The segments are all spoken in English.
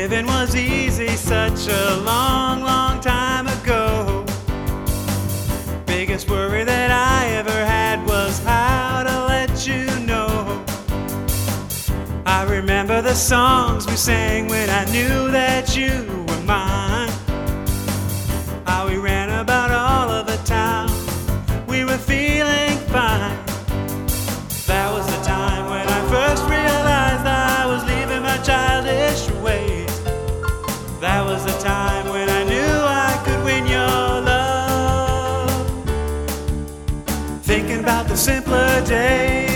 Living was easy such a long, long time ago. Biggest worry that I ever had was how to let you know. I remember the songs we sang when I knew that you were mine. How we ran about all of the town, we were feeling fine. That was the time when I first realized I was leaving my childish ways. That was the time when I knew I could win your love. Thinking about the simpler days.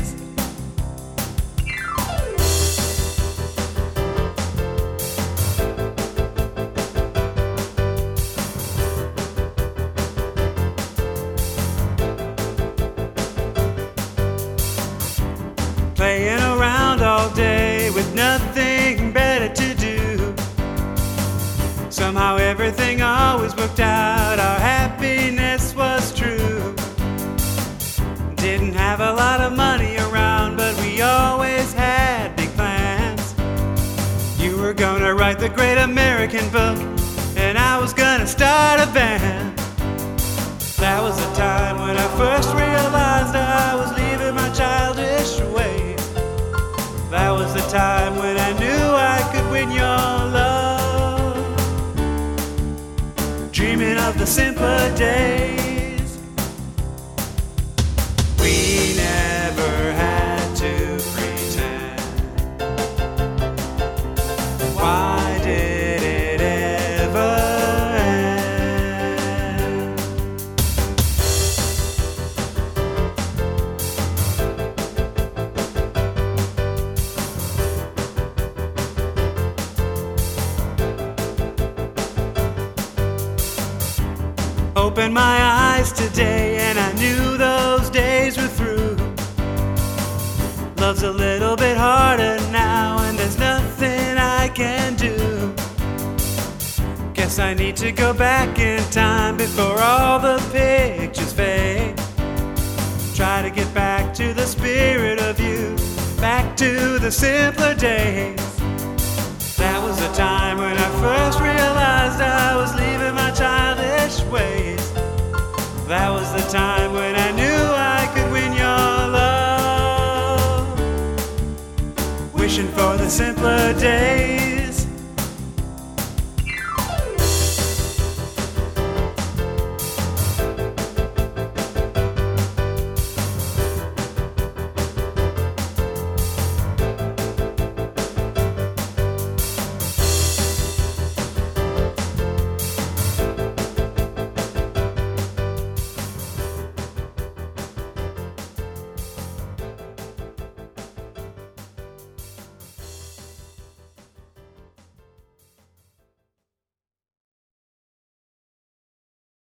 Playing around all day with nothing better to do. Somehow everything always worked out, our happiness was true. Didn't have a lot of money around, but we always had big plans. You were gonna write the great American book, and I was gonna start a band. That was the time when I first realized I was leaving my childish ways. That was the time when I knew I could win your love. Dreaming of the simpler days. We never had to pretend. Why did it ever end? Opened my eyes today and I knew those days were through. Love's a little bit harder now and there's nothing I can do. Guess I need to go back in time before all the pictures fade. Try to get back to the spirit of you, back to the simpler days. That was the time when I first realized I was leaving my childhood.